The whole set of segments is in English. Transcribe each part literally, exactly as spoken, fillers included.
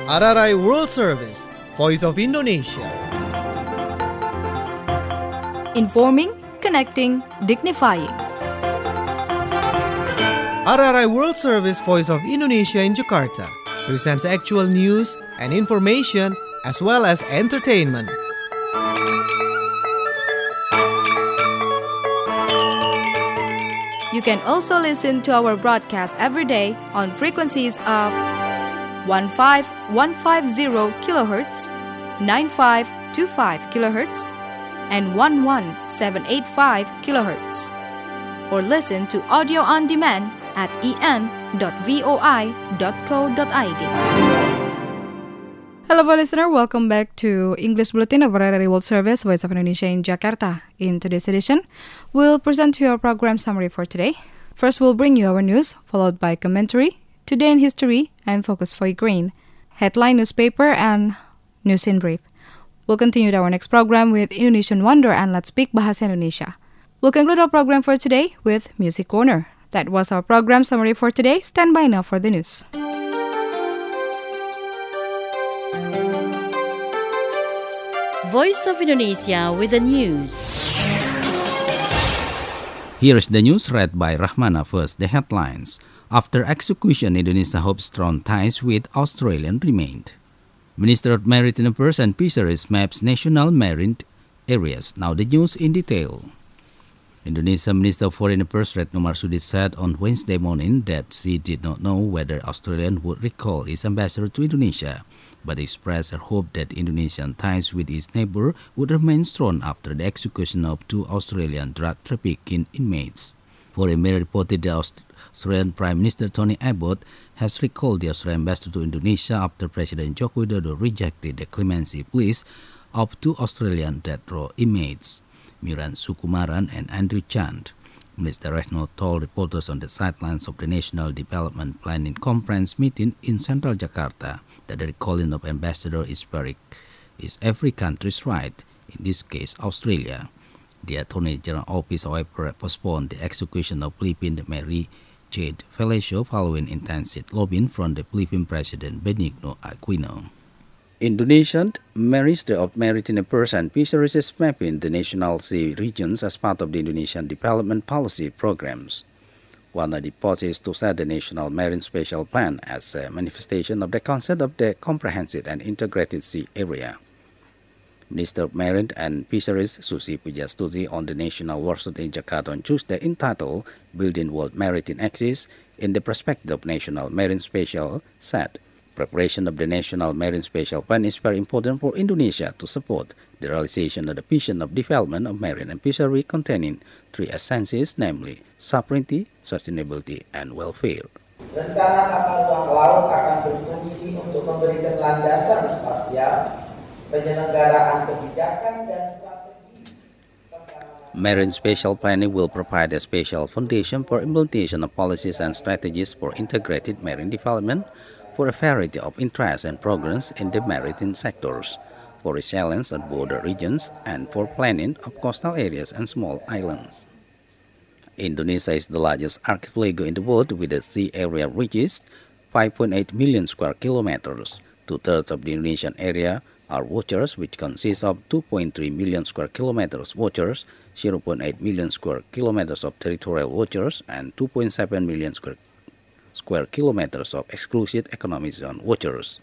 R R I World Service, Voice of Indonesia. Informing, connecting, dignifying. R R I World Service, Voice of Indonesia in Jakarta presents actual news and information as well as entertainment. You can also listen to our broadcast every day on frequencies of fifteen fifteen kilohertz, ninety-five twenty-five kilohertz, and eleven seven eighty-five kilohertz. Or listen to audio on demand at e n dot voi dot co dot i d. Hello, listener. Welcome back to English Bulletin of R R I World Service, Voice of Indonesia in Jakarta. In today's edition, we'll present to you our program summary for today. First, we'll bring you our news, followed by commentary, Today in History, and Focus for Ukraine, headline newspaper, and news in brief. We'll continue our next program with Indonesian Wonder and Let's Speak Bahasa Indonesia. We'll conclude our program for today with Music Corner. That was our program summary for today. Stand by now for the news. Voice of Indonesia with the news. Here is the news read by Rahmana. First, the headlines. After execution, Indonesia hopes strong ties with Australia remained. Minister of Maritime Affairs and Fisheries maps national marine areas. Now the news in detail. Indonesia Minister of Foreign Affairs Retno Marsudi said on Wednesday morning that she did not know whether Australia would recall its ambassador to Indonesia, but expressed her hope that Indonesian ties with its neighbor would remain strong after the execution of two Australian drug trafficking inmates. Foreign Mail reported that Australian Prime Minister Tony Abbott has recalled the Australian ambassador to Indonesia after President Joko Widodo rejected the clemency pleas of two Australian death row inmates, Miran Sukumaran and Andrew Chand. Minister Retno told reporters on the sidelines of the National Development Planning Conference meeting in central Jakarta that the recalling of ambassador is very is every country's right, in this case Australia. The Attorney General Office, however, postponed the execution of Philippine Mary Jade Felecio following intensive lobbying from the Philippine President Benigno Aquino. Indonesian Ministry of Maritime Affairs and Fisheries is mapping the national sea regions as part of the Indonesian development policy programs. One of the policies to set the National Marine Spatial Plan as a manifestation of the concept of the comprehensive and integrated sea area. Minister of Marine and Fisheries Susi Pujastuti on the National Workshop in Jakarta on Tuesday entitled Building World Maritime Axis in the Perspective of National Marine Spatial said, preparation of the National Marine Spatial Plan is very important for Indonesia to support the realization of the vision of development of marine and fishery containing three essences, namely sovereignty, sustainability, and welfare. Rencana tata ruang laut akan berfungsi untuk memberikan landasan spasial, penyelenggaraan kebijakan, dan strategi. Marine Spatial Planning will provide a spatial foundation for implementation of policies and strategies for integrated marine development, for a variety of interests and programs in the maritime sectors, for resilience on border regions, and for planning of coastal areas and small islands. Indonesia is the largest archipelago in the world with a sea area reaches five point eight million square kilometers. Two-thirds of the Indonesian area are waters, which consists of two point three million square kilometers waters, zero point eight million square kilometers of territorial waters, and two point seven million square square kilometers of exclusive economic zone waters.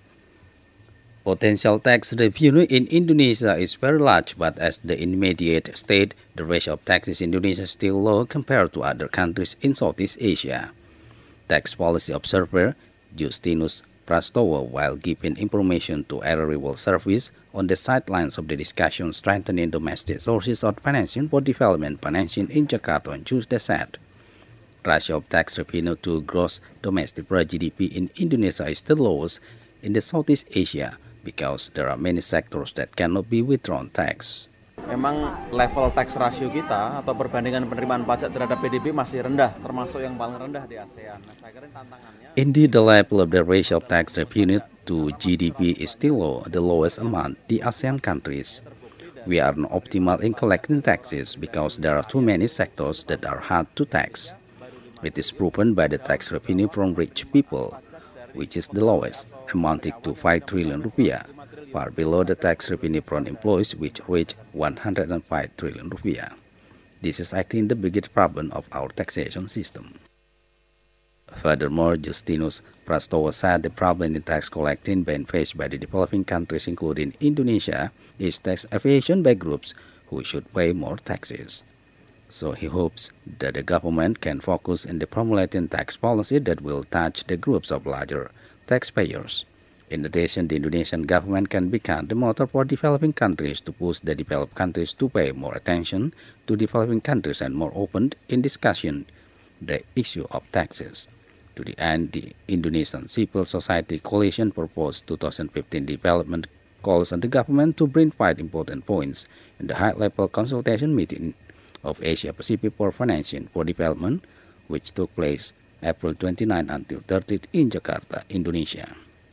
Potential tax revenue in Indonesia is very large, but as the intermediate state, the ratio of taxes in Indonesia is still low compared to other countries in Southeast Asia. Tax policy observer Justinus Prastowo, while giving information to R R I World Service on the sidelines of the discussion strengthening domestic sources of financing for development financing in Jakarta on Tuesday, said, ratio of tax revenue to gross domestic product G D P in Indonesia is the lowest in the Southeast Asia because there are many sectors that cannot be withdrawn tax. Memang level tax ratio kita atau perbandingan penerimaan pajak terhadap P D B masih rendah, termasuk yang paling rendah di ASEAN. Nah, saya kira tantangannya. Indeed, the level of the ratio of tax revenue to G D P is still low, the lowest among the ASEAN countries. We are not optimal in collecting taxes because there are too many sectors that are hard to tax. It is proven by the tax revenue from rich people, which is the lowest. amounted to five trillion rupiah, far below the tax revenue from employees which reached one hundred five trillion rupiah. This is, I think, the biggest problem of our taxation system. Furthermore, Justinus Prastowo said the problem in tax collecting being faced by the developing countries, including Indonesia, is tax evasion by groups who should pay more taxes. So he hopes that the government can focus in the formulating tax policy that will touch the groups of larger taxpayers. In addition, the Indonesian government can become the motor for developing countries to push the developed countries to pay more attention to developing countries and more open in discussion the issue of taxes. To the end, the Indonesian Civil Society Coalition proposed two thousand fifteen development calls on the government to bring five important points in the high-level consultation meeting of Asia Pacific for Financing for Development, which took place April twenty-ninth until thirtieth in Jakarta, Indonesia,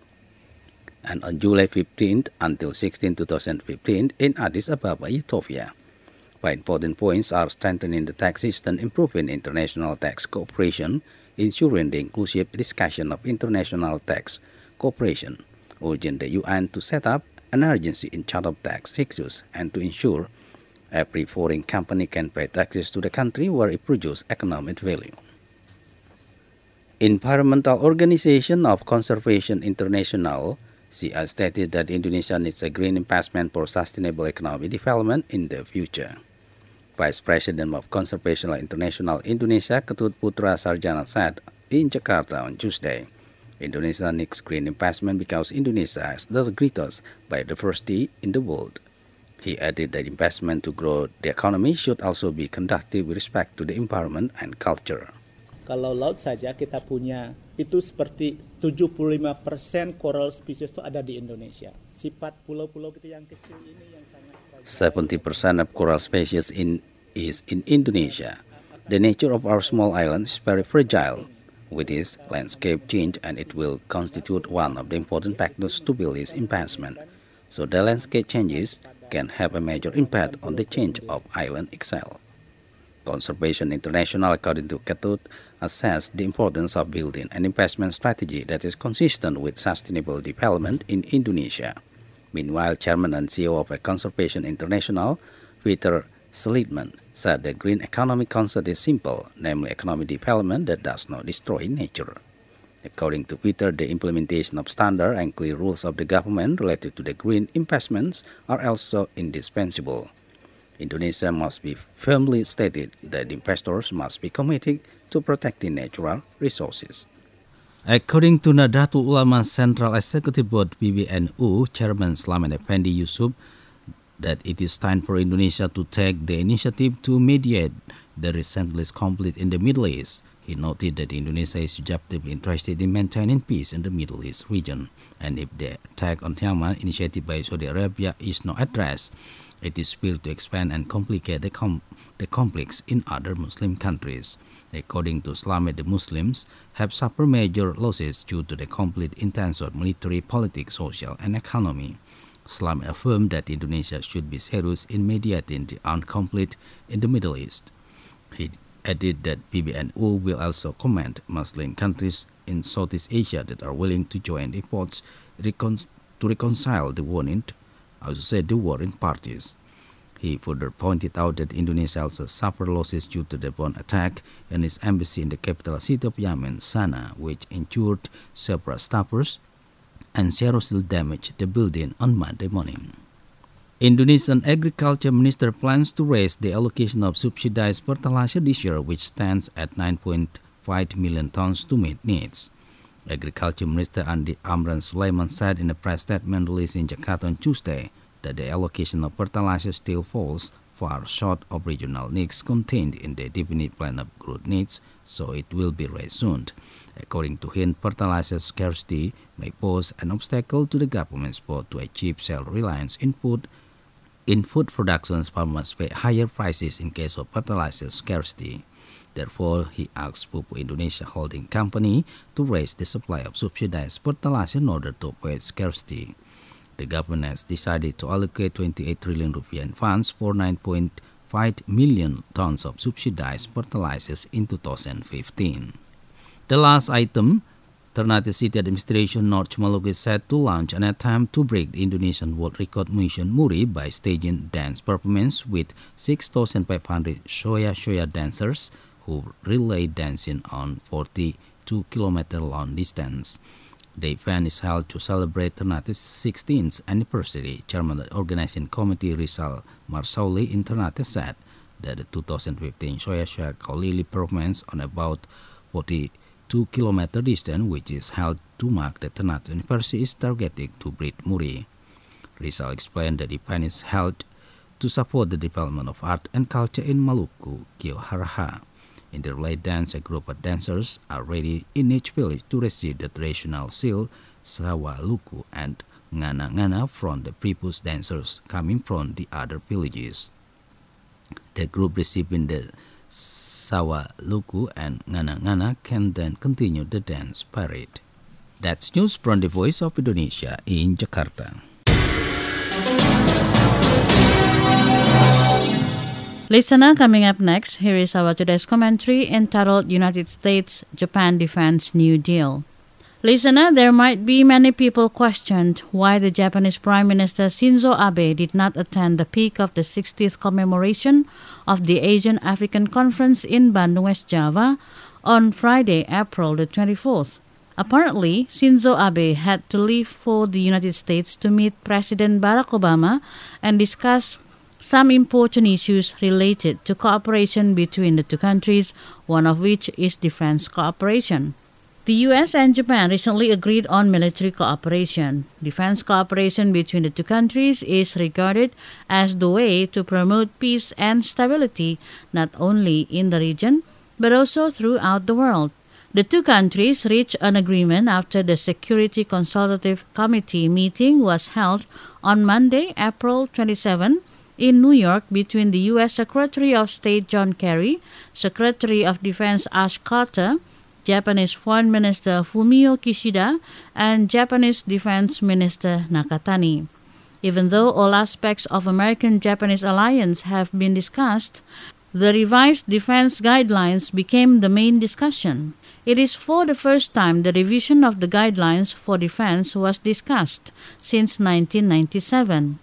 and on July fifteenth until sixteenth, twenty fifteen in Addis Ababa, Ethiopia. Five important points are strengthening the tax system, improving international tax cooperation, ensuring the inclusive discussion of international tax cooperation, urging the U N to set up an agency in charge of tax issues, and to ensure every foreign company can pay taxes to the country where it produces economic value. Environmental Organization of Conservation International C I stated that Indonesia needs a green investment for sustainable economic development in the future. Vice President of Conservation International Indonesia, Ketut Putra Sarjana, said in Jakarta on Tuesday, Indonesia needs green investment because Indonesia has the greatest biodiversity in the world. He added that investment to grow the economy should also be conducted with respect to the environment and culture. Kalau laut saja kita punya itu seperti tujuh puluh lima persen coral species itu ada di Indonesia. Sifat pulau-pulau kita yang kecil ini yang sangat seventy percent of coral species in is in Indonesia. The nature of our small island is very fragile with its landscape change, and it will constitute one of the important factors to build its investment. So the landscape changes can have a major impact on the change of island itself. Conservation International, according to Ketut, assessed the importance of building an investment strategy that is consistent with sustainable development in Indonesia. Meanwhile, Chairman and C E O of Conservation International, Peter Seligman, said the green economic concept is simple, namely economic development that does not destroy nature. According to Peter, the implementation of standard and clear rules of the government related to the green investments are also indispensable. Indonesia must be firmly stated that investors must be committed to protecting natural resources. According to Nahdlatul Ulama Central Executive Board P B N U Chairman Slamet Effendi Yusuf, that it is time for Indonesia to take the initiative to mediate the recent conflict in the Middle East. He noted that Indonesia is subjectively interested in maintaining peace in the Middle East region, and if the attack on Yemen initiated by Saudi Arabia is not addressed, it is feared to expand and complicate the, com- the conflicts in other Muslim countries. According to Slamet, the Muslims have suffered major losses due to the conflict in terms of military, politics, social, and economy. Slamet affirmed that Indonesia should be serious in mediating the armed conflict in the Middle East. He added that P B N U will also commend Muslim countries in Southeast Asia that are willing to join efforts recon- to reconcile the warring, I would say the warring parties. He further pointed out that Indonesia also suffered losses due to the bomb attack in its embassy in the capital city of Yemen, Sana'a, which injured several staffers and seriously damaged the building on Monday morning. Indonesian Agriculture Minister plans to raise the allocation of subsidized fertilizer this year, which stands at nine point five million tons to meet needs. Agriculture Minister Andi Amran Sulaiman said in a press statement released in Jakarta on Tuesday that the allocation of fertilizer still falls far short of regional needs contained in the definite plan of growth needs, so it will be raised soon. According to him, fertilizer scarcity may pose an obstacle to the government's effort to achieve self-reliance in food. In food production, farmers pay higher prices in case of fertilizer scarcity. Therefore, he asked Pupuk Indonesia Holding Company to raise the supply of subsidized fertilizer in order to avoid scarcity. The government has decided to allocate twenty-eight trillion rupiah in funds for nine point five million tons of subsidized fertilizers in two thousand fifteen. The last item, Ternate City Administration North Maluku is set to launch an attempt to break the Indonesian World Record Mission Muri by staging dance performance with six thousand five hundred Shoya-Shoya dancers who relay dancing on forty-two kilometer long distance. The event is held to celebrate Ternate's sixteenth anniversary. Chairman of the organizing committee Rizal Marsauli in Ternate said that the two thousand fifteen Shoya-Shoya Kaulili performance on about forty-two kilometer distance, which is held to mark the Ternate anniversary, is targeted to break Muri. Rizal explained that the event is held to support the development of art and culture in Maluku, Kio-Haraha. In the relay dance, a group of dancers are ready in each village to receive the traditional seal, Sawa Luku, and Ngana Ngana from the previous dancers coming from the other villages. The group receiving the Sawa Luku and Ngana Ngana can then continue the dance parade. That's news from the Voice of Indonesia in Jakarta. Listener, coming up next, here is our today's commentary entitled United States-Japan Defense New Deal. Listener, there might be many people questioned why the Japanese Prime Minister Shinzo Abe did not attend the peak of the sixtieth commemoration of the Asian African Conference in Bandung, West Java on Friday, April the twenty-fourth. Apparently, Shinzo Abe had to leave for the United States to meet President Barack Obama and discuss some important issues related to cooperation between the two countries, one of which is defense cooperation. The U S and Japan recently agreed on military cooperation. Defense cooperation between the two countries is regarded as the way to promote peace and stability not only in the region but also throughout the world. The two countries reached an agreement after the Security Consultative Committee meeting was held on Monday, April twenty-seventh, in New York between the U S Secretary of State John Kerry, Secretary of Defense Ash Carter, Japanese Foreign Minister Fumio Kishida, and Japanese Defense Minister Nakatani. Even though all aspects of American-Japanese alliance have been discussed, the revised defense guidelines became the main discussion. It is for the first time the revision of the guidelines for defense was discussed since nineteen ninety-seven.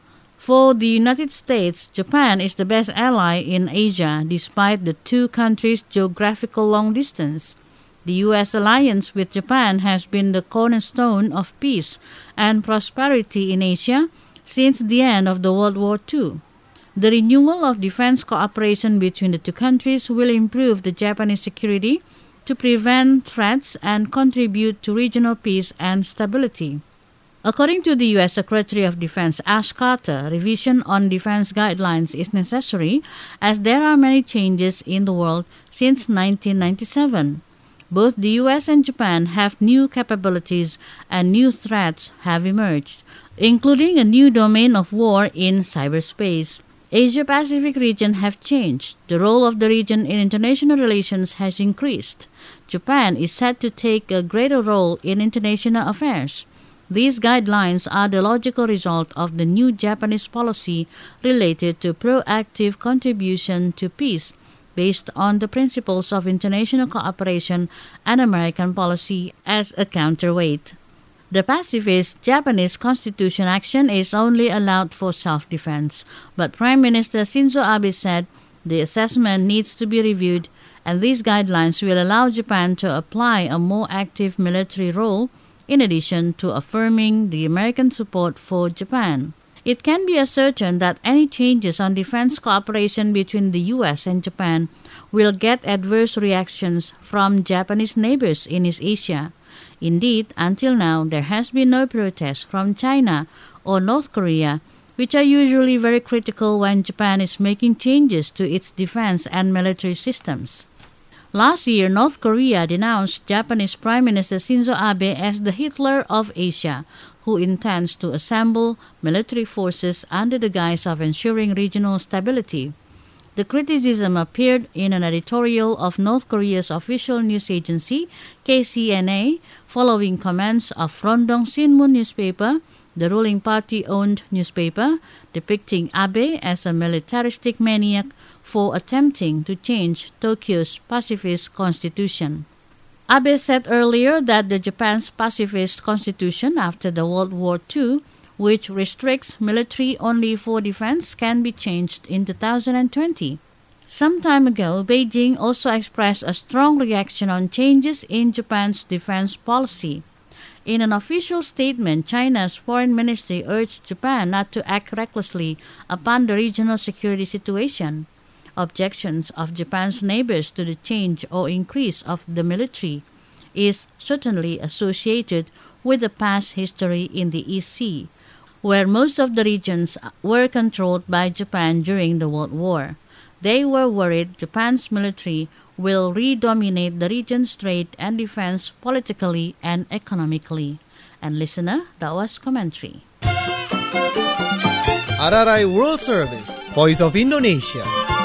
For the United States, Japan is the best ally in Asia despite the two countries' geographical long distance. The U S alliance with Japan has been the cornerstone of peace and prosperity in Asia since the end of the World War Two. The renewal of defense cooperation between the two countries will improve the Japanese security to prevent threats and contribute to regional peace and stability. According to the U S Secretary of Defense Ash Carter, revision on defense guidelines is necessary as there are many changes in the world since nineteen ninety-seven. Both the U S and Japan have new capabilities and new threats have emerged, including a new domain of war in cyberspace. Asia-Pacific region have changed. The role of the region in international relations has increased. Japan is set to take a greater role in international affairs. These guidelines are the logical result of the new Japanese policy related to proactive contribution to peace based on the principles of international cooperation and American policy as a counterweight. The pacifist Japanese constitution action is only allowed for self-defense, but Prime Minister Shinzo Abe said the assessment needs to be reviewed and these guidelines will allow Japan to apply a more active military role in addition to affirming the American support for Japan. It can be ascertained that any changes on defense cooperation between the U S and Japan will get adverse reactions from Japanese neighbors in East Asia. Indeed, until now, there has been no protest from China or North Korea, which are usually very critical when Japan is making changes to its defense and military systems. Last year, North Korea denounced Japanese Prime Minister Shinzo Abe as the Hitler of Asia, who intends to assemble military forces under the guise of ensuring regional stability. The criticism appeared in an editorial of North Korea's official news agency, K C N A, following comments of Rondong Shinmun newspaper, the ruling party-owned newspaper, depicting Abe as a militaristic maniac for attempting to change Tokyo's pacifist constitution. Abe said earlier that the Japan's pacifist constitution after the World War Two, which restricts military only for defense, can be changed in two thousand twenty. Some time ago, Beijing also expressed a strong reaction on changes in Japan's defense policy. In an official statement, China's foreign ministry urged Japan not to act recklessly upon the regional security situation. Objections of Japan's neighbors to the change or increase of the military is certainly associated with the past history in the East Sea, where most of the regions were controlled by Japan during the World War. They were worried Japan's military will redominate the region's trade and defense politically and economically. And listener, that was commentary. R R I World Service, Voice of Indonesia.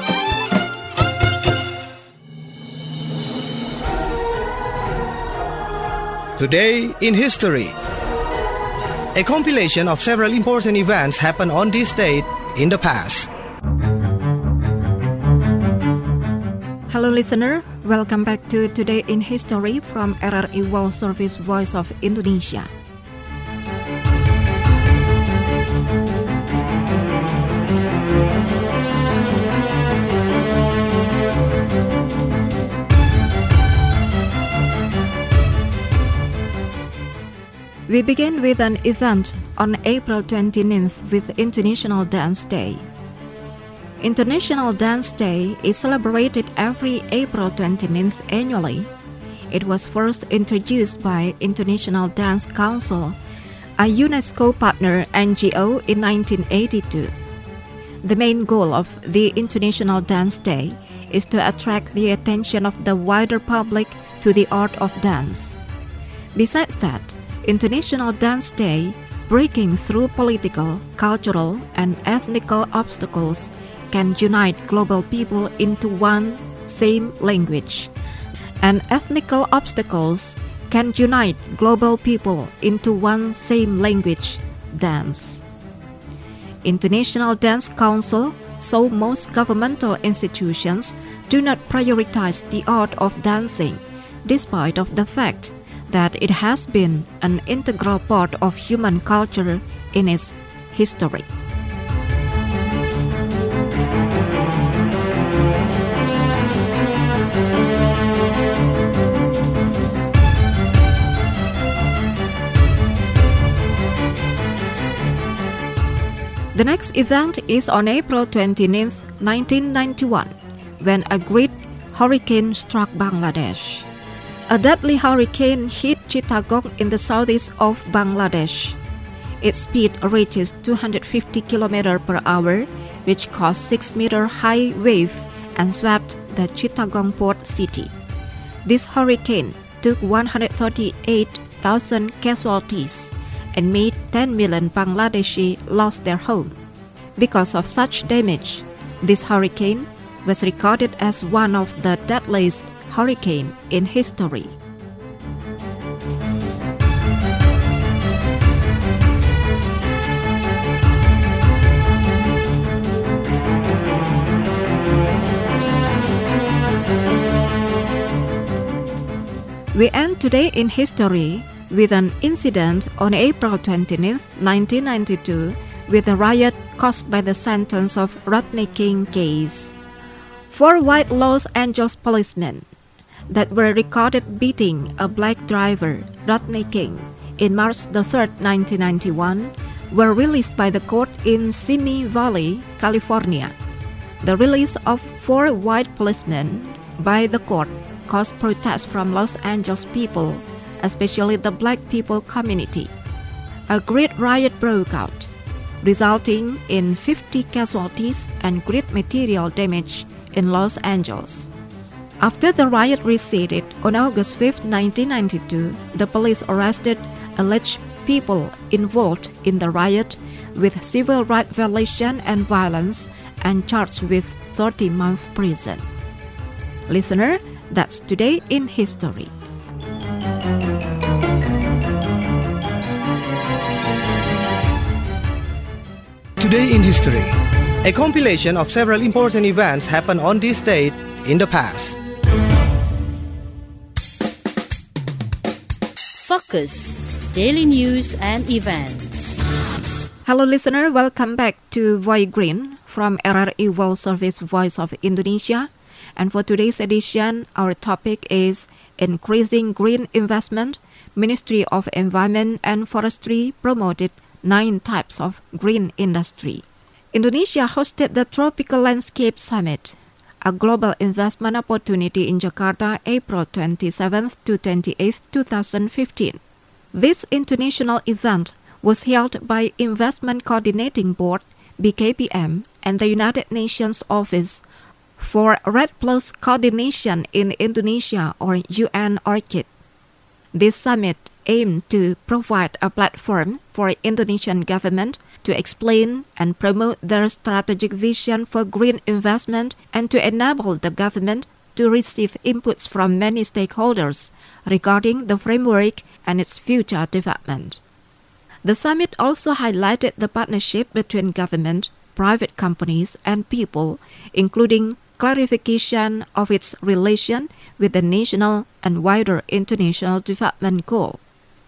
Today in History. A compilation of several important events happened on this date in the past. Hello listener, welcome back to Today in History from R R I World Service Voice of Indonesia. We begin with an event on April twenty-ninth with International Dance Day. International Dance Day is celebrated every April twenty-ninth annually. It was first introduced by International Dance Council, a UNESCO partner N G O, in nineteen eighty-two. The main goal of the International Dance Day is to attract the attention of the wider public to the art of dance. Besides that, International Dance Day, breaking through political, cultural, and ethnical obstacles, can unite global people into one same language. And ethnical obstacles can unite global people into one same language, dance. International Dance Council, so most governmental institutions do not prioritize the art of dancing, despite of the fact that it has been an integral part of human culture in its history. The next event is on April twenty-ninth, nineteen ninety-one, when a great hurricane struck Bangladesh. A deadly hurricane hit Chittagong in the southeast of Bangladesh. Its speed reaches two hundred fifty kilometers per hour, which caused six meter high wave and swept the Chittagong port city. This hurricane took one hundred thirty-eight thousand casualties and made ten million Bangladeshi lost their home. Because of such damage, this hurricane was recorded as one of the deadliest hurricane in history. We end Today in History with an incident on April twenty-ninth, nineteen ninety-two, with a riot caused by the sentence of Rodney King case. Four white Los Angeles policemen that were recorded beating a black driver, Rodney King, in March the third, nineteen ninety-one, were released by the court in Simi Valley, California. The release of four white policemen by the court caused protests from Los Angeles people, especially the black people community. A great riot broke out, resulting in fifty casualties and great material damage in Los Angeles. After the riot receded on August fifth, nineteen ninety-two, the police arrested alleged people involved in the riot with civil rights violation and violence and charged with thirty months prison. Listener, that's Today in History. Today in History. A compilation of several important events happened on this date in the past. Focus, daily news and events. Hello listener, welcome back to Voice Green from R R I World Service Voice of Indonesia. And for today's edition, our topic is Increasing Green Investment. Ministry of Environment and Forestry promoted nine types of green industry. Indonesia hosted the Tropical Landscape Summit, a global investment opportunity in Jakarta, April twenty-seventh to twenty-eighth, twenty fifteen. This international event was held by Investment Coordinating Board, B K P M, and the United Nations Office for REDD Plus Coordination in Indonesia, or U N O R C I D. This summit aimed to provide a platform for Indonesian government to explain and promote their strategic vision for green investment and to enable the government to receive inputs from many stakeholders regarding the framework and its future development. The summit also highlighted the partnership between government, private companies, and people, including clarification of its relation with the national and wider international development goal.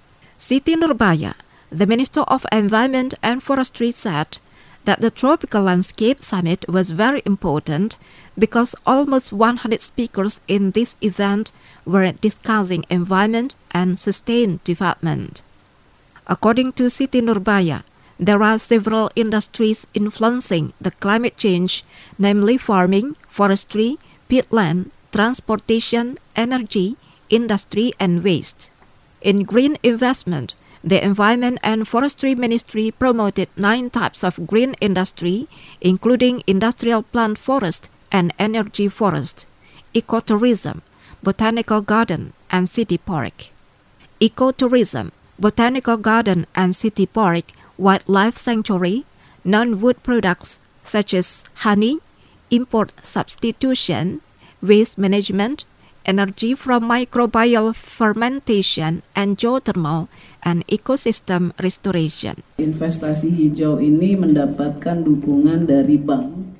Siti Nurbaya, the Minister of Environment and Forestry, said that the Tropical Landscape Summit was very important because almost one hundred speakers in this event were discussing environment and sustained development. According to Siti Nurbaya, there are several industries influencing the climate change, namely farming, forestry, peatland, transportation, energy, industry, and waste. In green investment, the Environment and Forestry Ministry promoted nine types of green industry, including industrial plant forest and energy forest, ecotourism, botanical garden, and city park. Ecotourism, botanical garden and city park, wildlife sanctuary, non-wood products such as honey, import substitution, waste management, energy from microbial fermentation, and geothermal, and ecosystem restoration. Investasi hijau ini mendapatkan dukungan dari bank.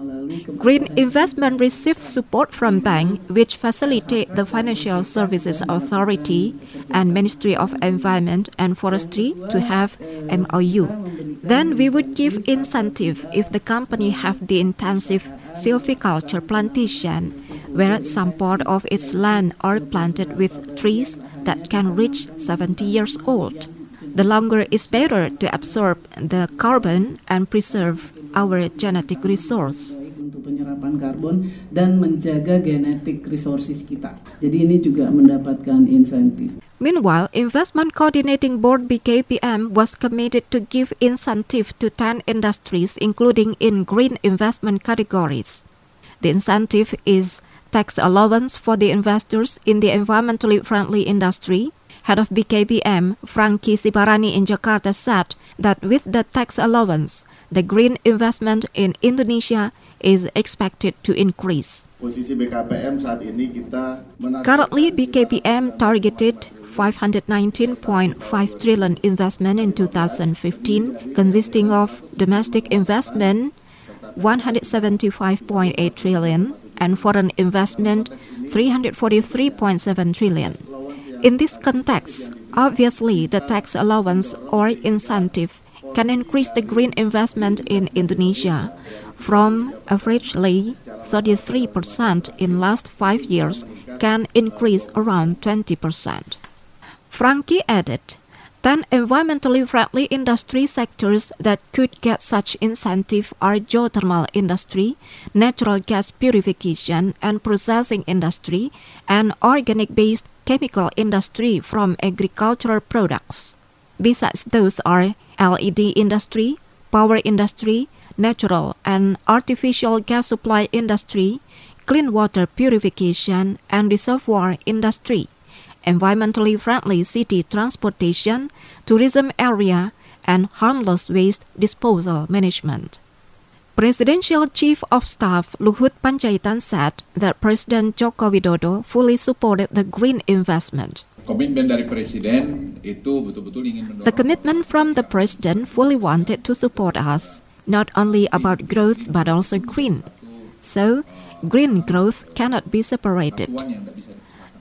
Green investment received support from bank, which facilitate the Financial Services Authority and Ministry of Environment and Forestry to have M O U. Then we would give incentive if the company have the intensive silviculture plantation, where some part of its land are planted with trees that can reach seventy years old. The longer is better to absorb the carbon and preserve our genetic resource. Untuk penyerapan karbon dan menjaga genetic resources kita. Jadi ini juga mendapatkan insentif. Meanwhile, Investment Coordinating Board B K P M was committed to give incentive to ten industries, including in green investment categories. The incentive is tax allowance for the investors in the environmentally friendly industry. Head of B K P M, Franky Sibarani in Jakarta, said that with the tax allowance, the green investment in Indonesia is expected to increase. Posisi B K P M saat ini kita Currently, B K P M targeted five hundred nineteen point five trillion investment in two thousand fifteen, consisting of domestic investment one hundred seventy-five point eight trillion and foreign investment three hundred forty-three point seven trillion. In this context, obviously the tax allowance or incentive can increase the green investment in Indonesia from averagely thirty-three percent in last five years can increase around twenty percent. Franky added, ten environmentally friendly industry sectors that could get such incentive are geothermal industry, natural gas purification and processing industry, and organic-based chemical industry from agricultural products. Besides those are L E D industry, power industry, natural and artificial gas supply industry, clean water purification and reservoir industry, environmentally friendly city transportation, tourism area, and harmless waste disposal management. Presidential Chief of Staff Luhut Panjaitan said that President Joko Widodo fully supported the green investment. Komitmen dari Presiden itu betul-betul ingin mendorong. The commitment from the President fully wanted to support us, not only about growth but also green. So, green growth cannot be separated.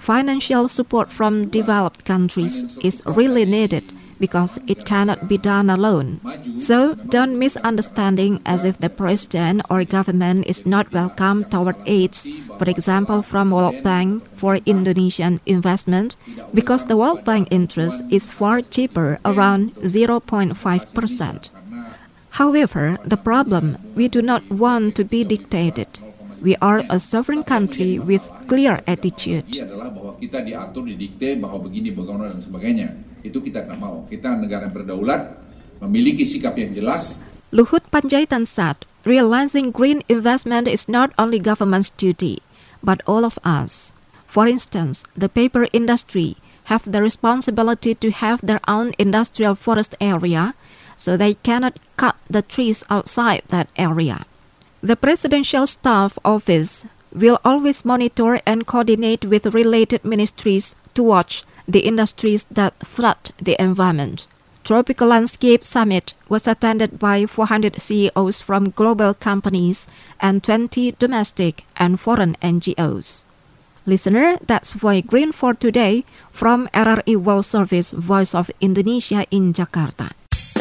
Financial support from developed countries is really needed because it cannot be done alone. So don't misunderstanding as if the president or government is not welcome toward aids, for example from World Bank for Indonesian investment, because the World Bank interest is far cheaper, around zero point five percent. However, the problem, we do not want to be dictated. We are a sovereign country with clear attitude. Adalah bahwa kita diatur, didikte bahwa begini, bagaimana dan sebagainya. Itu kita tidak mau. Kita negara yang berdaulat, memiliki sikap yang jelas. Luhut Panjaitan said, realizing green investment is not only government's duty, but all of us. For instance, the paper industry have the responsibility to have their own industrial forest area, so they cannot cut the trees outside that area. The Presidential Staff Office will always monitor and coordinate with related ministries to watch the industries that threat the environment. Tropical Landscape Summit was attended by four hundred C E Os from global companies and twenty domestic and foreign N G Os. Listener, that's Voice Green for today from R R I World Service Voice of Indonesia in Jakarta.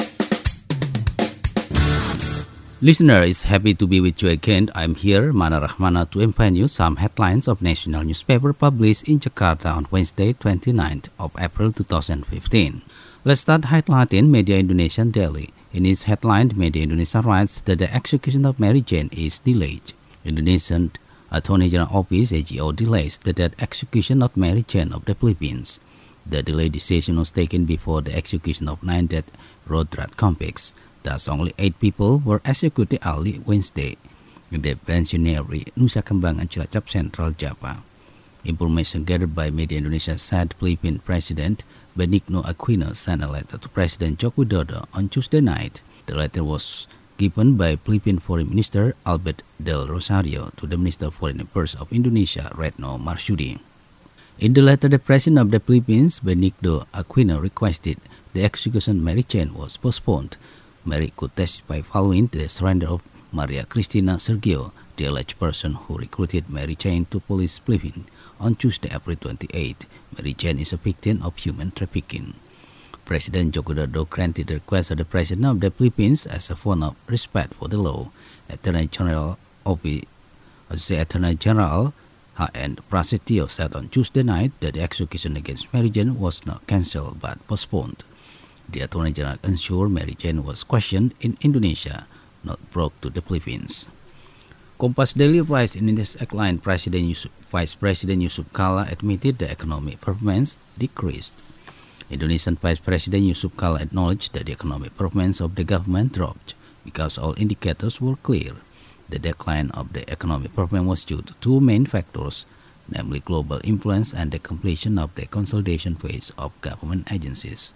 Listener is happy to be with you again. I'm here, Mana Rahmana, to explain you some headlines of national newspaper published in Jakarta on Wednesday, twenty-ninth of April twenty fifteen. Let's start highlighting Media Indonesia Daily. In its headline, Media Indonesia writes that the execution of Mary Jane is delayed. Indonesian Attorney General Office A G O delays the death execution of Mary Jane of the Philippines. The delayed decision was taken before the execution of nine dead road rat convicts. Thus, only eight people were executed early Wednesday in the pensionary Nusa Kambangan Cilacap, Central Java. Information gathered by Media Indonesia said Philippine President Benigno Aquino sent a letter to President Joko Widodo on Tuesday night. The letter was given by Philippine Foreign Minister Albert Del Rosario to the Minister of Foreign Affairs of Indonesia, Retno Marsudi. In the letter, the President of the Philippines, Benigno Aquino, requested the execution of Mary Jane was postponed. Mary could testify following the surrender of Maria Cristina Sergio, the alleged person who recruited Mary Jane to police Philippines on Tuesday, April twenty-eighth. Mary Jane is a victim of human trafficking. President Joko Widodo granted the request of the President of the Philippines as a form of respect for the law. Attorney General of the Attorney General and Prasetyo said on Tuesday night that the execution against Mary Jane was not cancelled but postponed. The Attorney General ensured Mary Jane was questioned in Indonesia, not brought to the Philippines. Kompas Daily writes in this headline, President Yusuf, Vice President Yusuf Kala admitted the economic performance decreased. Indonesian Vice President Yusuf Kala acknowledged that the economic performance of the government dropped because all indicators were clear. The decline of the economic performance was due to two main factors, namely global influence and the completion of the consolidation phase of government agencies.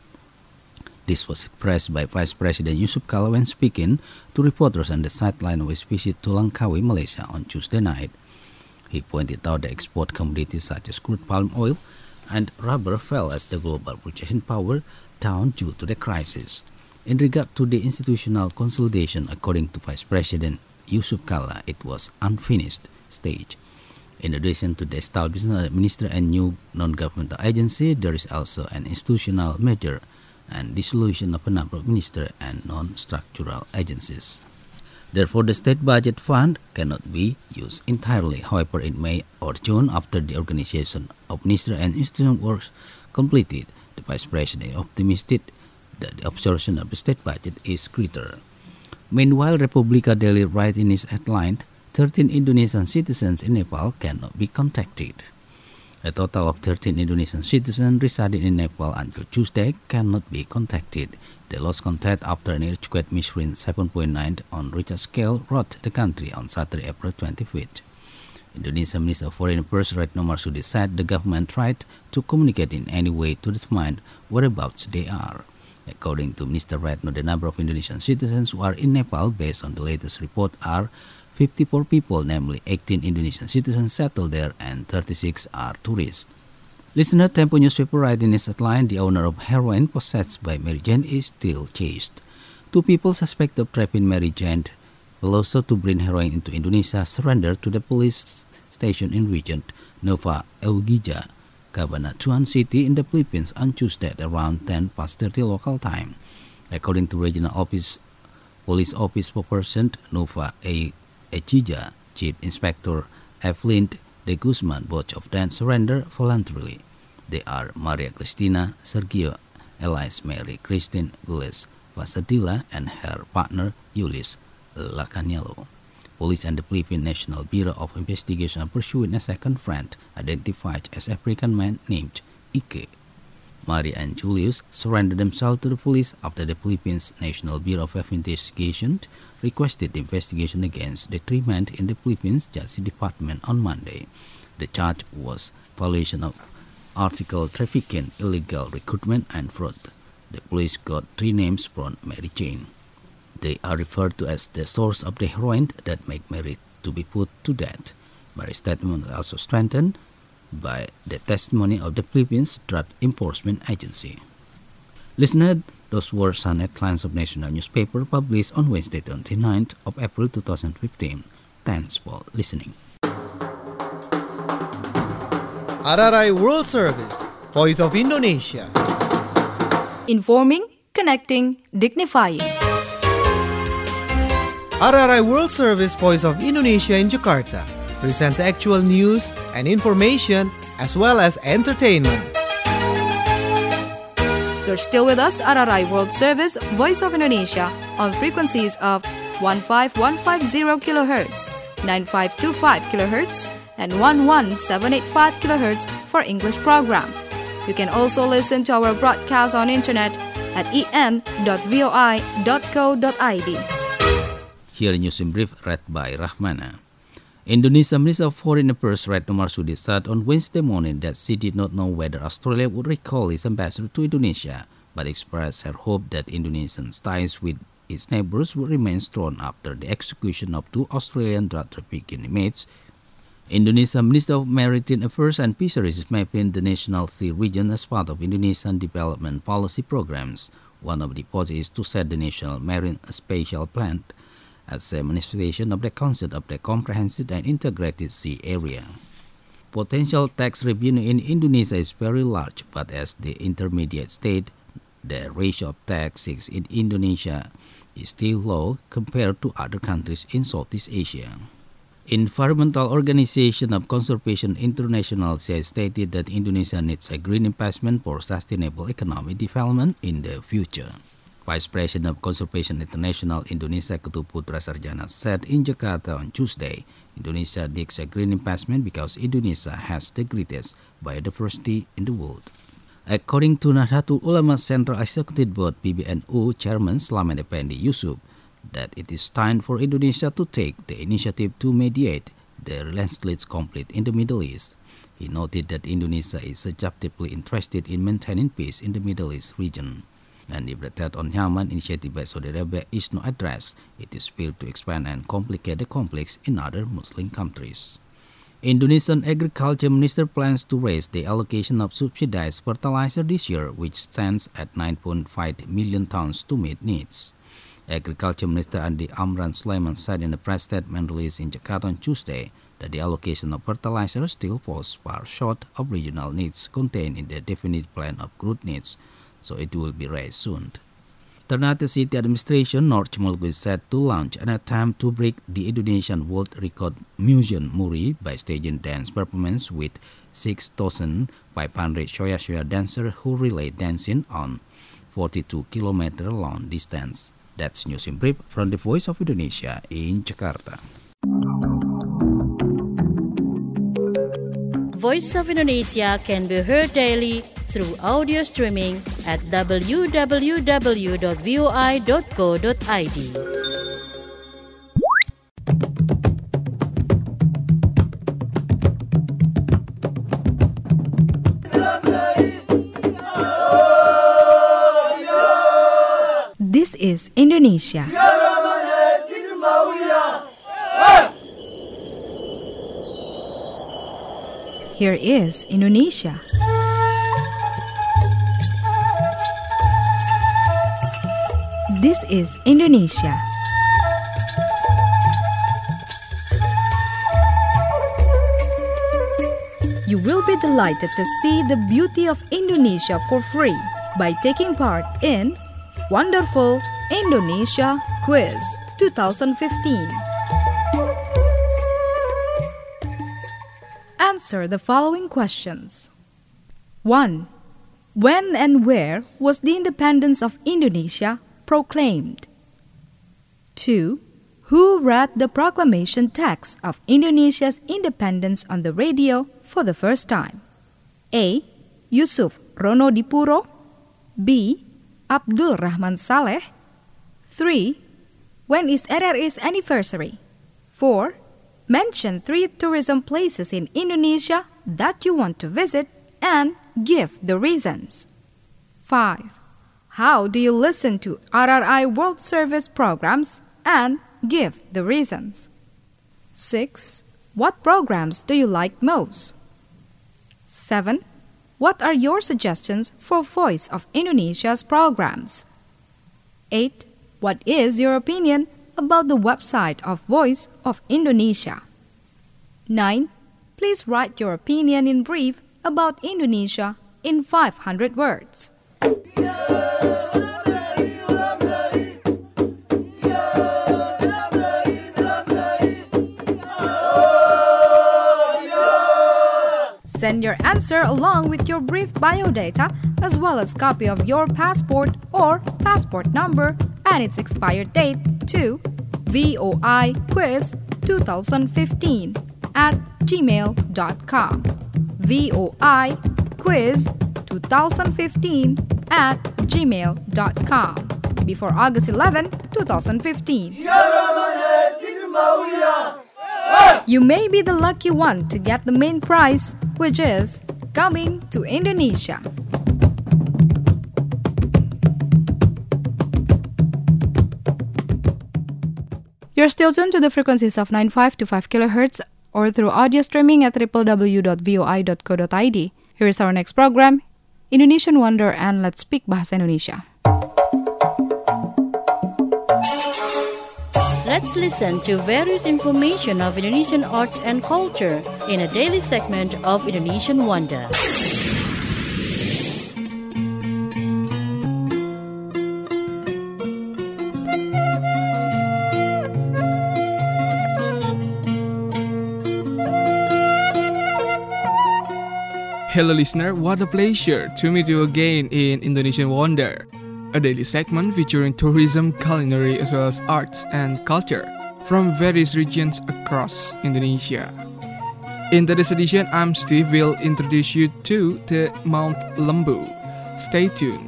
This was expressed by Vice President Yusuf Kala when speaking to reporters on the sideline of his visit to Langkawi, Malaysia on Tuesday night. He pointed out that export commodities such as crude palm oil and rubber fell as the global purchasing power down due to the crisis. In regard to the institutional consolidation, according to Vice President Yusuf Kala, it was unfinished stage. In addition to the establishment of the minister and new non-governmental agency, there is also an institutional merger and dissolution of a number of minister and non-structural agencies. Therefore, the state budget fund cannot be used entirely. However, in May or June, after the organization of minister and institution was completed, the Vice President optimistic that the absorption of the state budget is greater. Meanwhile, Republika Daily writes in its headline, thirteen Indonesian citizens in Nepal cannot be contacted. A total of thirteen Indonesian citizens residing in Nepal until Tuesday cannot be contacted. They lost contact after an earthquake measuring seven point nine on Richter scale rocked the country on Saturday, April twenty-fifth. Indonesian Minister of Foreign Affairs Retno Marsudi said the government tried to communicate in any way to determine whereabouts they are. According to Minister Retno, the number of Indonesian citizens who are in Nepal based on the latest report are fifty-four people, namely eighteen Indonesian citizens settled there and thirty-six are tourists. Listener, Tempo newspaper writes in its headline, the owner of heroin possessed by Mary Jane is still chased. Two people suspected of trapping Mary Jane, will also to bring heroin into Indonesia, surrendered to the police stationed in region Nova Eugenia, Cabanatuan City in the Philippines on Tuesday at around ten past thirty local time. According to Regional Office Police Office spokesperson Nova Eugenia, Chief Inspector Evelyn de Guzman, both of them surrendered voluntarily. They are Maria Cristina Sergio Elias Mary Christine Gules Vasadilla and her partner Yulis Lacaniello. Police and the Philippine National Bureau of Investigation are pursuing a second friend identified as African man named Ike. Maria and Julius surrendered themselves to the police after the Philippines National Bureau of Investigation requested the investigation against the three men in the Philippines Justice Department on Monday. The charge was violation of article trafficking, illegal recruitment, and fraud. The police got three names from Mary Jane. They are referred to as the source of the heroin that made Mary to be put to death. Mary's statement was also strengthened by the testimony of the Philippines Drug Enforcement Agency. Listener, those were some headlines of national newspaper published on Wednesday, twenty-ninth of April two thousand fifteen. Thanks for listening. R R I World Service, Voice of Indonesia. Informing, connecting, dignifying. R R I World Service, Voice of Indonesia in Jakarta presents actual news and information as well as entertainment. You're still with us, R R I World Service, Voice of Indonesia, on frequencies of fifteen fifty kilohertz, ninety-five twenty-five kilohertz, and eleven seven eighty-five kilohertz for English program. You can also listen to our broadcast on internet at e n dot voi dot co dot i d. Here news in brief read by Rahmana. Indonesia Minister of Foreign Affairs Retno Marsudi said on Wednesday morning that she did not know whether Australia would recall its ambassador to Indonesia, but expressed her hope that Indonesia's ties with its neighbors would remain strong after the execution of two Australian drug trafficking inmates. Indonesia Minister of Maritime Affairs and Fisheries is mapping the National Sea region as part of Indonesian development policy programs. One of the policies is to set the National Marine Spatial Plan as a manifestation of the concept of the comprehensive and integrated sea area. Potential tax revenue in Indonesia is very large, but as the intermediate state, the ratio of taxes in Indonesia is still low compared to other countries in Southeast Asia. Environmental Organization of Conservation International has stated that Indonesia needs a green investment for sustainable economic development in the future. Vice President of Conservation International Indonesia Ketut Putra Sarjana said in Jakarta on Tuesday, Indonesia needs a green investment because Indonesia has the greatest biodiversity in the world. According to Nahdlatul Ulama Central Executive Board P B N U Chairman Slamet Effendi Yusuf, that it is time for Indonesia to take the initiative to mediate the relentless conflict in the Middle East. He noted that Indonesia is subjectively interested in maintaining peace in the Middle East region. And if the threat on Yemen initiative by Saudi Arabia is not addressed, it is feared to expand and complicate the conflicts in other Muslim countries. Indonesian Agriculture Minister plans to raise the allocation of subsidized fertilizer this year, which stands at nine point five million tons to meet needs. Agriculture Minister Andi Amran Sulaiman said in a press statement released in Jakarta on Tuesday that the allocation of fertilizer still falls far short of regional needs contained in the definite plan of crude needs, so it will be raised soon. Ternate City Administration North Maluku is set to launch an attempt to break the Indonesian World Record Museum Muri by staging dance performance with six thousand five hundred Shoya Shoya dancers who relay dancing on forty-two kilometer long distance. That's news in brief from the Voice of Indonesia in Jakarta. Voice of Indonesia can be heard daily through audio streaming at w w w dot voi dot co dot i d. This is Indonesia. Here is Indonesia. This is Indonesia. You will be delighted to see the beauty of Indonesia for free by taking part in Wonderful Indonesia Quiz twenty fifteen. Answer the following questions. one. When and where was the independence of Indonesia proclaimed? two. Who read the proclamation text of Indonesia's independence on the radio for the first time? A. Yusuf Ronodipuro. B. Abdul Rahman Saleh. three. When is R R I's anniversary? four. Mention three tourism places in Indonesia that you want to visit and give the reasons. five. How do you listen to R R I World Service programs and give the reasons? six. What programs do you like most? seven. What are your suggestions for Voice of Indonesia's programs? eight. What is your opinion about the website of Voice of Indonesia? nine. Please write your opinion in brief about Indonesia in five hundred words. Send your answer along with your brief biodata as well as copy of your passport or passport number and its expired date to voiquiz twenty fifteen at gmail dot com. voiquiz twenty fifteen at gmail dot com before August eleventh, twenty fifteen. You may be the lucky one to get the main prize, which is coming to Indonesia. You're still tuned to the frequencies of ninety-five to five kilohertz or through audio streaming at w w w dot v o i dot co dot i d. Here is our next program, Indonesian Wonder, and let's speak Bahasa Indonesia. Let's listen to various information of Indonesian arts and culture in a daily segment of Indonesian Wonder. Hello listener, what a pleasure to meet you again in Indonesian Wonder, a daily segment featuring tourism, culinary as well as arts and culture from various regions across Indonesia. In today's edition, I'm Steve will introduce you to the Mount Lembu. Stay tuned.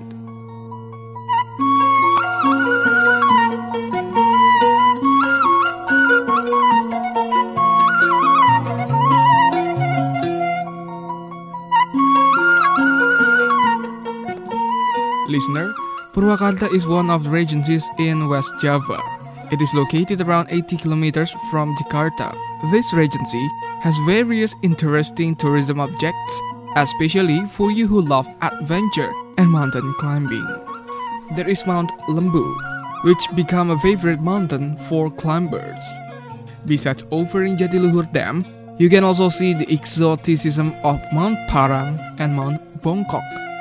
Listener, Purwakarta is one of the regencies in West Java. It is located around eighty kilometers from Jakarta. This regency has various interesting tourism objects, especially for you who love adventure and mountain climbing. There is Mount Lembu, which become a favorite mountain for climbers. Besides offering Jatiluhur Dam, you can also see the exoticism of Mount Parang and Mount Bongkok.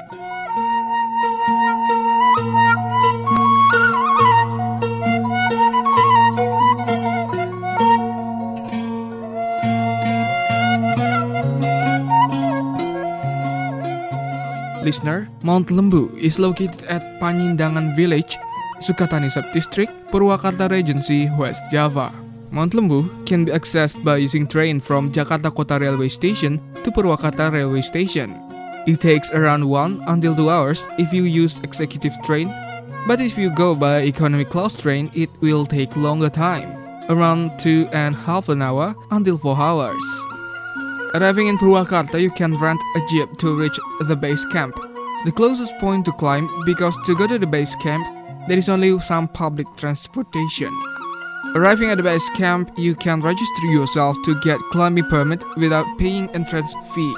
Listener, Mount Lembu is located at Panindangan Village, Sukatani Sub-District, Purwakarta Regency, West Java. Mount Lembu can be accessed by using train from Jakarta Kota Railway Station to Purwakarta Railway Station. It takes around one until two hours if you use executive train, but if you go by economy class train, it will take longer time, around two and a half an hour until four hours. Arriving in Purwakarta, you can rent a jeep to reach the base camp, the closest point to climb, because to go to the base camp, there is only some public transportation. Arriving at the base camp, you can register yourself to get climbing permit without paying entrance fee.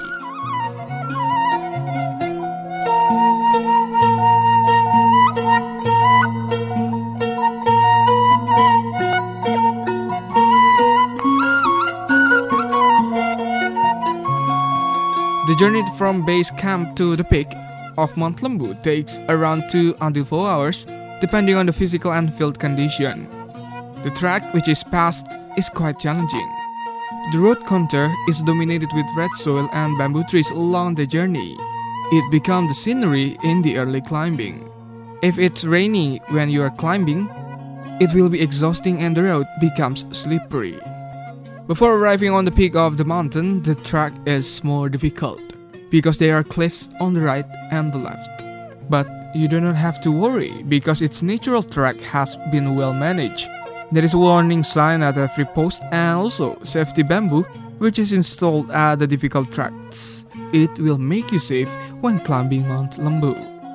The journey from base camp to the peak of Mount Lembu takes around two until four hours, depending on the physical and field condition. The track which is passed is quite challenging. The road contour is dominated with red soil and bamboo trees along the journey. It becomes the scenery in the early climbing. If it's rainy when you are climbing, it will be exhausting and the road becomes slippery. Before arriving on the peak of the mountain, the track is more difficult because there are cliffs on the right and the left. But you do not have to worry because its natural track has been well managed. There is a warning sign at every post and also safety bamboo which is installed at the difficult tracks. It will make you safe when climbing Mount Lembu.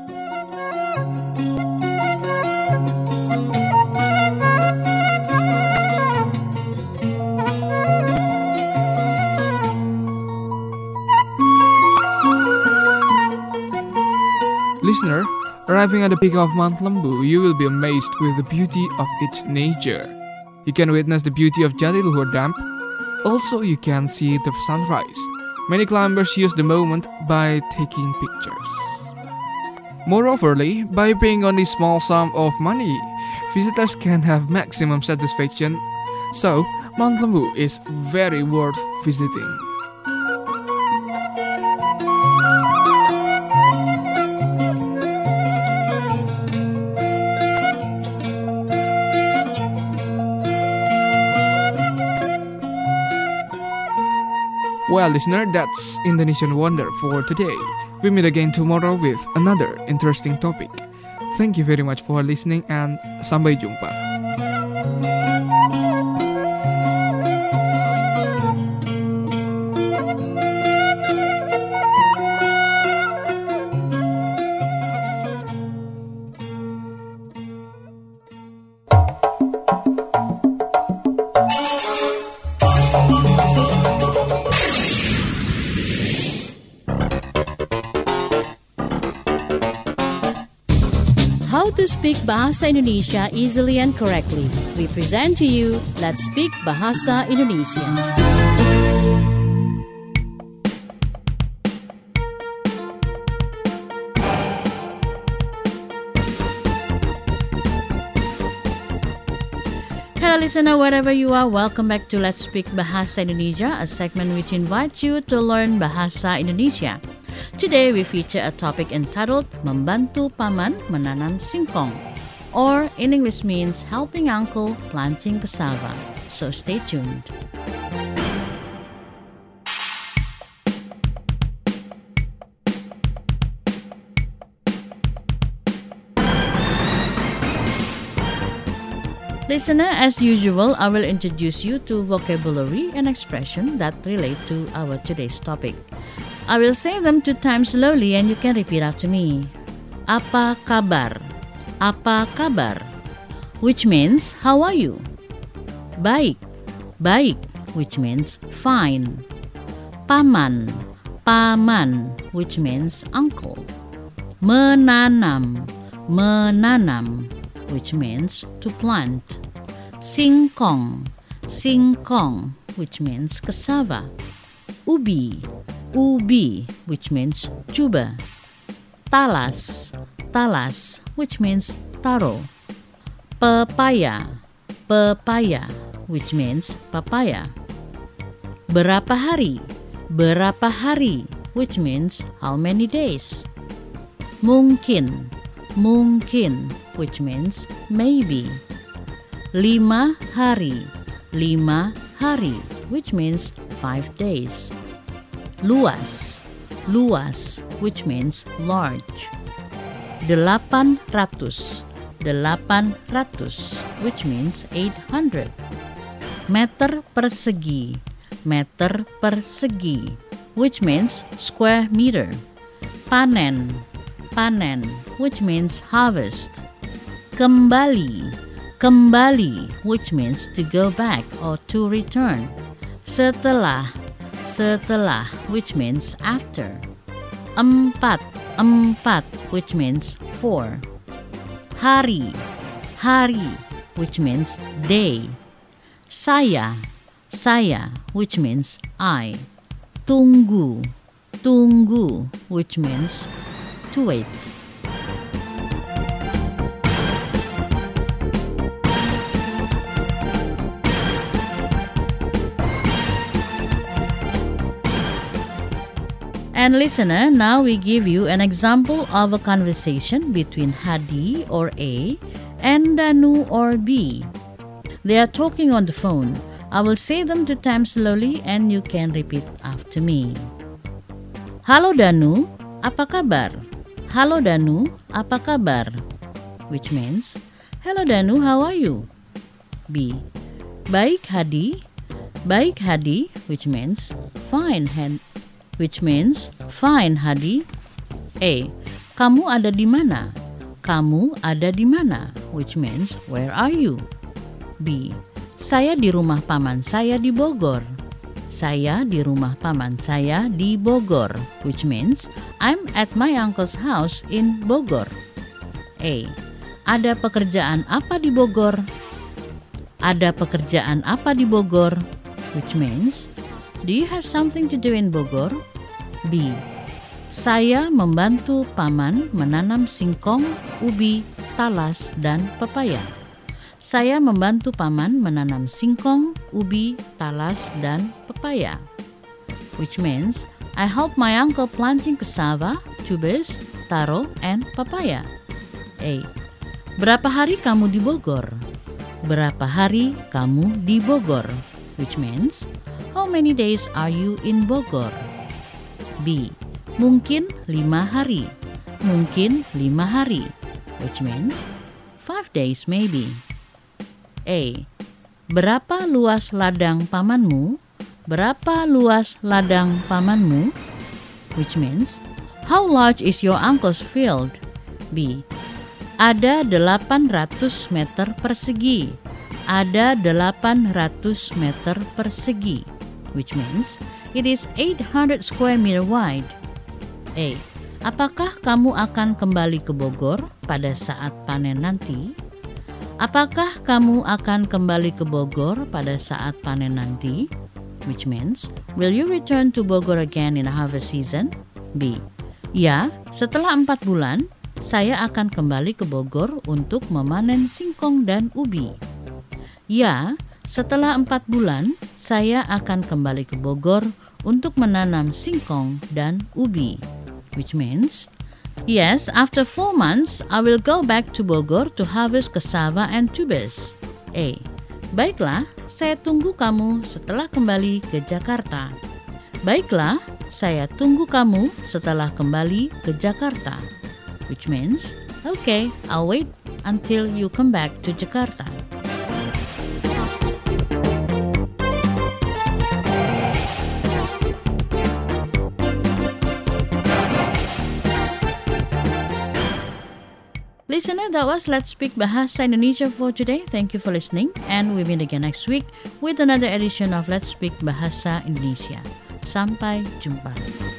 Listener, arriving at the peak of Mount Lembu, you will be amazed with the beauty of its nature. You can witness the beauty of Jatiluhur Dam. Also, you can see the sunrise. Many climbers use the moment by taking pictures. Moreoverly, by paying only small sum of money, visitors can have maximum satisfaction. So, Mount Lembu is very worth visiting. Well, listener, that's Indonesian Wonder for today. We meet again tomorrow with another interesting topic. Thank you very much for listening and sampai jumpa. How to speak Bahasa Indonesia easily and correctly. We present to you Let's Speak Bahasa Indonesia. Hello listener, wherever you are, welcome back to Let's Speak Bahasa Indonesia, a segment which invites you to learn Bahasa Indonesia. Today we feature a topic entitled Membantu Paman Menanam Singkong, or in English means helping uncle planting cassava. So stay tuned. Listener, as usual, I will introduce you to vocabulary and expression that relate to our today's topic. I will say them two times slowly and you can repeat after me. Apa kabar? Apa kabar? Which means, how are you? Baik. Baik, which means fine. Paman. Paman, which means uncle. Menanam. Menanam, which means to plant. Singkong. Singkong, which means cassava. Ubi. Ubi, which means tuber. Talas. Talas, which means taro. Pepaya. Pepaya, which means papaya. Berapa hari? Berapa hari, which means how many days. Mungkin. Mungkin, which means maybe. Lima hari. Lima hari, which means five days. Luas. Luas, which means large. Delapan ratus. Delapan ratus, which means eight hundred. Meter persegi. Meter persegi, which means square meter. Panen. Panen, which means harvest. Kembali. Kembali, which means to go back or to return. Setelah. Setelah, which means after. Empat. Empat, which means four. Hari. Hari, which means day. Saya. Saya, which means I. Tunggu. tunggu, which means to wait. And listener, now we give you an example of a conversation between Hadi or A and Danu or B. They are talking on the phone. I will say them two times slowly and you can repeat after me. Halo Danu, apa kabar? Halo Danu, apa kabar? Which means, hello Danu, how are you? B. Baik Hadi. Baik Hadi, which means fine Hadi. Which means fine Hadi. A. Kamu ada di mana? Kamu ada di mana? Which means where are you? B. Saya di rumah paman saya di Bogor. Saya di rumah paman saya di Bogor. Which means I'm at my uncle's house in Bogor. A. Ada pekerjaan apa di Bogor? Ada pekerjaan apa di Bogor? Which means do you have something to do in Bogor? B. Saya membantu paman menanam singkong, ubi, talas, dan pepaya. Saya membantu paman menanam singkong, ubi, talas, dan pepaya. Which means I help my uncle planting cassava, tubers, taro, and papaya. A. Berapa hari kamu di Bogor? Berapa hari kamu di Bogor? Which means how many days are you in Bogor? B. Mungkin lima hari. Mungkin lima hari. Which means five days maybe. A. Berapa luas ladang pamanmu? Berapa luas ladang pamanmu? Which means how large is your uncle's field? B. Ada delapan ratus meter persegi. Ada delapan ratus meter persegi, which means it is eight hundred square meter wide. A. Apakah kamu akan kembali ke Bogor pada saat panen nanti? Apakah kamu akan kembali ke Bogor pada saat panen nanti? Which means, will you return to Bogor again in a harvest season? B. Ya, setelah empat bulan, saya akan kembali ke Bogor untuk memanen singkong dan ubi. Ya, setelah empat bulan, saya akan kembali ke Bogor untuk menanam singkong dan ubi. Which means, yes, after four months, I will go back to Bogor to harvest cassava and tubers. A. Baiklah, saya tunggu kamu setelah kembali ke Jakarta. Baiklah, saya tunggu kamu setelah kembali ke Jakarta. Which means, okay, I'll wait until you come back to Jakarta. Listener, that was Let's Speak Bahasa Indonesia for today. Thank you for listening, and we'll meet again next week with another edition of Let's Speak Bahasa Indonesia. Sampai jumpa.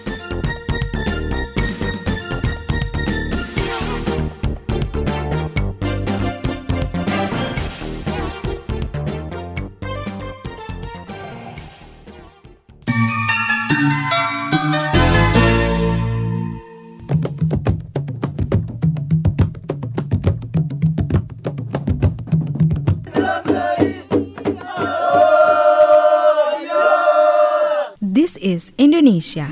This is Indonesia.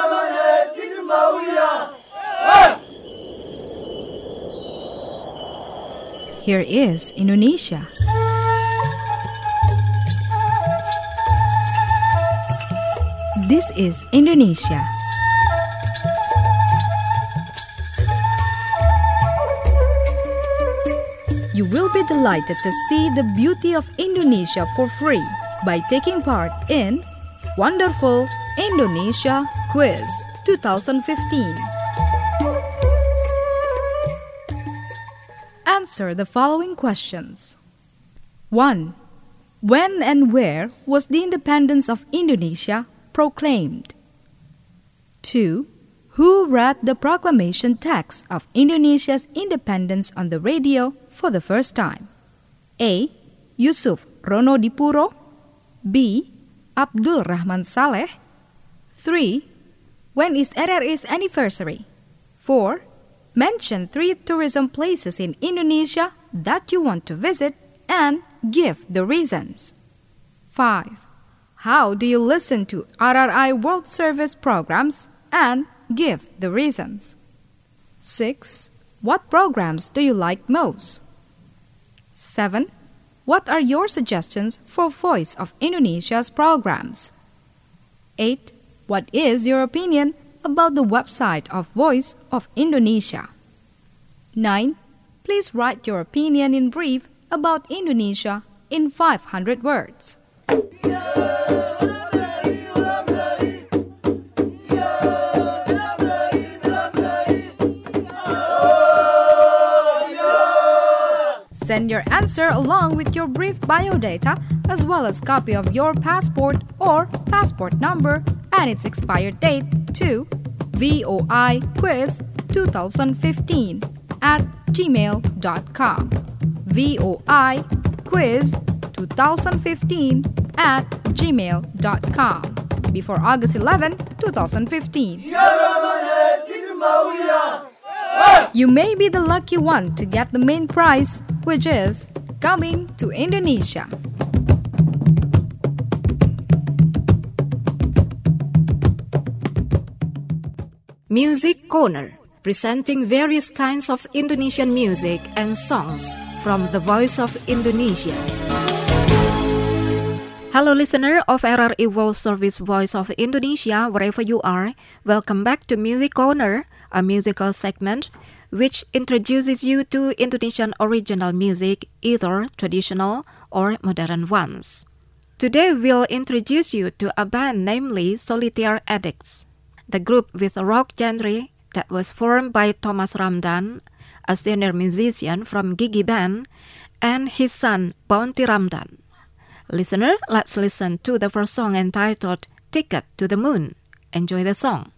Here is Indonesia. This is Indonesia. You will be delighted to see the beauty of Indonesia for free by taking part in Wonderful Indonesia Quiz twenty fifteen. Answer the following questions. one. When and where was the independence of Indonesia proclaimed? two. Who read the proclamation text of Indonesia's independence on the radio for the first time? A. Yusuf Ronodipuro. B. Abdul Rahman Saleh. three. When is R R I's anniversary? four. Mention three tourism places in Indonesia that you want to visit and give the reasons. five. How do you listen to R R I World Service programs and give the reasons? six. What programs do you like most? seven. What are your suggestions for Voice of Indonesia's programs? eight. What is your opinion about the website of Voice of Indonesia? nine. Please write your opinion in brief about Indonesia in five hundred words. Send your answer along with your brief biodata as well as copy of your passport or passport number and its expired date to voiquiz twenty fifteen at gmail dot com. voiquiz twenty fifteen at gmail dot com before August eleventh, twenty fifteen. You may be the lucky one to get the main prize, which is coming to Indonesia. Music Corner, presenting various kinds of Indonesian music and songs from the Voice of Indonesia. Hello listener of R R I World Service Voice of Indonesia, wherever you are, welcome back to Music Corner, a musical segment which introduces you to Indonesian original music, either traditional or modern ones. Today we'll introduce you to a band namely Solitaire Addicts, the group with a rock genre that was formed by Thomas Ramdan, a senior musician from Gigi Band, and his son Bounty Ramdan. Listener, let's listen to the first song entitled Ticket to the Moon. Enjoy the song.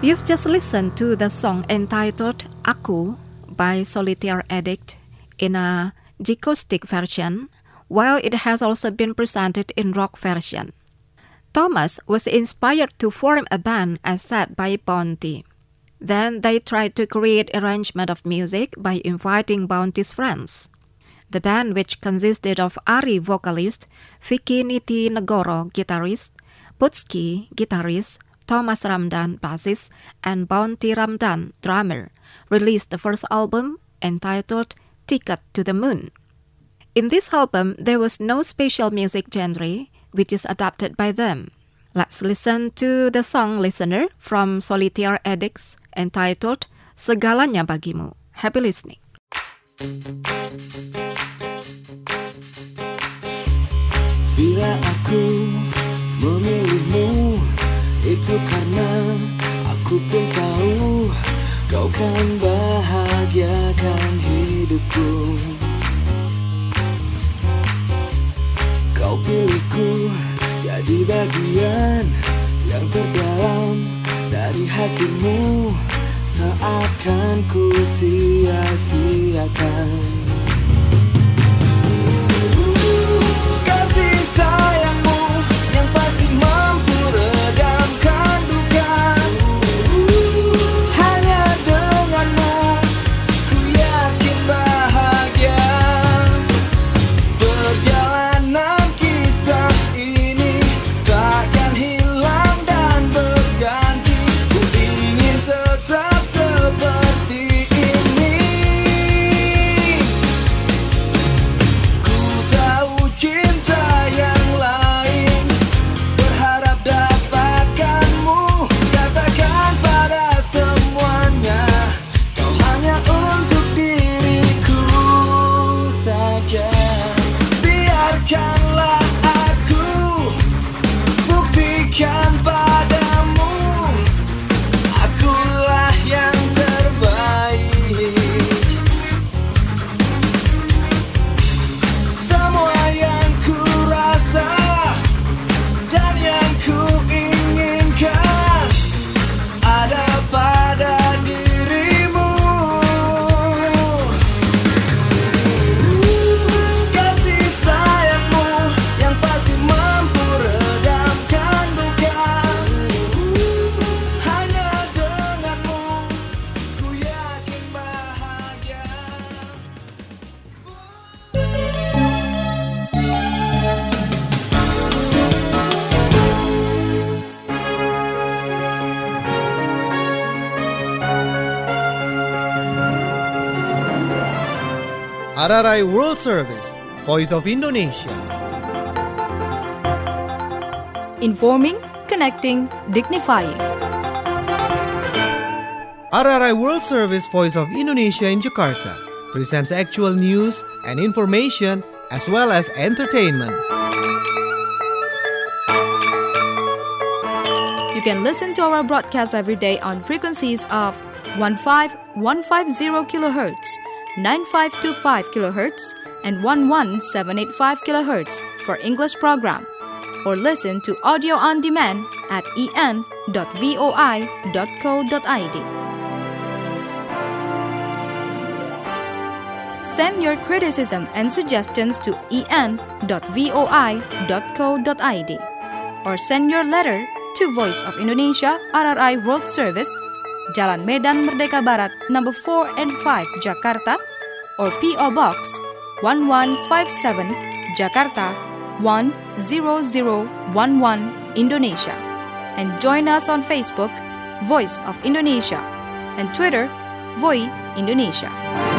You've just listened to the song entitled Aku by Solitaire Addict in a acoustic version, while it has also been presented in rock version. Thomas was inspired to form a band as said by Bounty. Then they tried to create arrangement of music by inviting Bounty's friends. The band, which consisted of Ari vocalist, Vicky Niti Negoro guitarist, Putski guitarist, Thomas Ramdan bassist, and Bounty Ramdan drummer, released the first album entitled Ticket to the Moon. In this album, there was no special music genre, which is adapted by them. Let's listen to the song Listener from Solitaire Addicts entitled Segalanya Bagimu. Happy listening. Bila aku memilihmu, itu karena aku pun tahu kau kan bahagiakan hidupku. Kau pilihku jadi bagian yang terdalam dari hatimu, tak akan ku sia-siakan. Kasih sayangmu yang pasti mampu redamkan duka. Hanya denganmu ku yakin bahagia. Perjalanan kisah ini takkan hilang dan berganti. Ku ingin tetap seperti ini. Ku tahu cinta yang lain, berharap dapatkanmu. Katakan pada semuanya, kau hanya untuk diriku saja. Biarkanlah aku buktikan padamu, akulah yang terbaik. Semua yang ku rasa dan yang ku inginkan ada pada dirimu. Kasih sayangmu yang pasti mampu redamkan duka. Hanya denganmu ku yakin bahagia. R R I World Service, Voice of Indonesia. Informing, connecting, dignifying. R R I World Service, Voice of Indonesia in Jakarta presents actual news and information as well as entertainment. You can listen to our broadcast every day on frequencies of fifteen fifty kilohertz, ninety-five twenty-five kilohertz, and eleven seven eighty-five kilohertz for English program. Or listen to audio on demand at e n dot voi dot co dot i d. Send your criticism and suggestions to e n dot voi dot co dot i d or send your letter to Voice of Indonesia R R I World Service, Jalan Medan Merdeka Barat, number four and five, Jakarta, or P O Box one one five seven, Jakarta one zero zero one one, Indonesia. And join us on Facebook, Voice of Indonesia, and Twitter, Voi Indonesia.